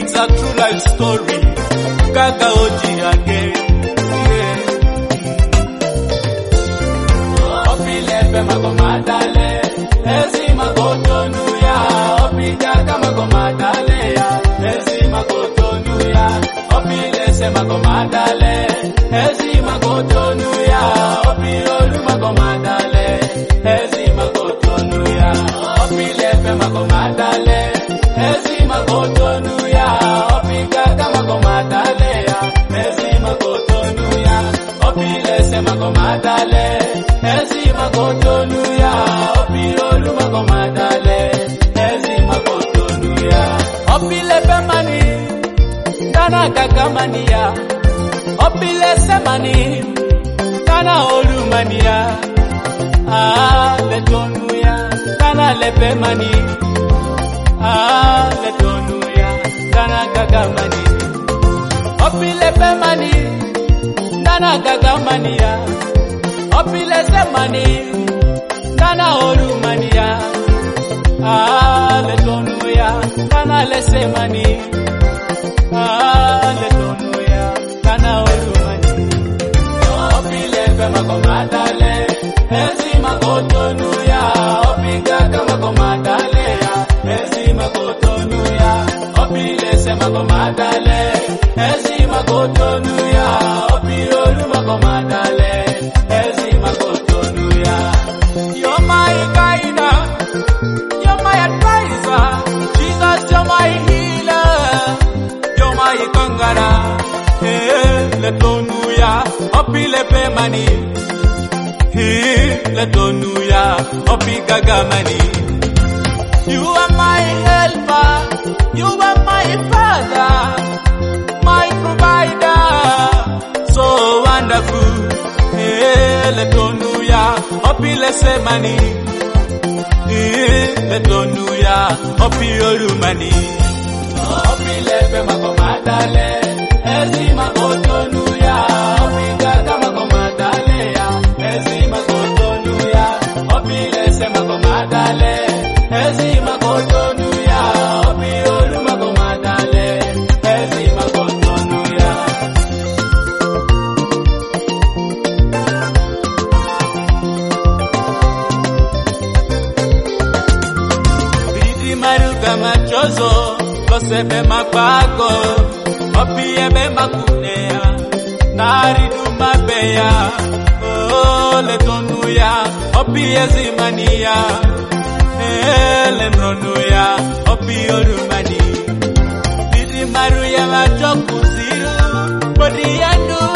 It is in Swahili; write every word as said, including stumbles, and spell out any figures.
It's a true life story. Kaka oji again. Opilepe makomadale, ezi makotonuya. Opijaka makomadale ya, ezi makotonuya. Opilese makomadale, ezi makotonuya. Opiolu makomadale, ezi makotonuya. Opilepe makomadale, ezi makotonuya. Opijaka makomadale ya, ezi makotonuya. Opilese makomadale, ezi makotonuya. Opiolu makomadale, ezi makotonuya. Opilepe mani, Kana kakamania, opilese mani, kana olumania. Ah, letonuya, kana lepe mani. Ah, letonuya, kana kakamani. Opilepe mani, kana kakamania. Opilese mani, kana olumania. Ah, letonuya, kana lese mani. Hallelujah, kana olumani. Opilepe makomadale, ezi makotonuya. Opigaka makomadale ya, ezi makotonuya. Opilese makomadale, ezi makotonuya. Opiolu makomadale, ezi makotonuya. You're my guide, you're my advisor. Jesus, you're my healer. Mai kangara, eh, letonuya, opilepe mani, eh, letonuya, opigagamani. You are my helper, you are my father, my provider, so wonderful. Eh, letonuya, opilese mani, eh, letonuya, opiolumani. Opilepe makomadale, ezi makotonuya. Opigaka makomadale ya, ezi makotonuya. Opilese makomadale, ezi makotonuya. Opiolu makomadale, ezi makotonuya. Bidi maruga machozo, Kosebe makwako, opiebe makunea, naridu mabeya, oh letonuya, opie zimania, ele mronuya, opie orumani, bidi maruya machokuziru, bodi yandu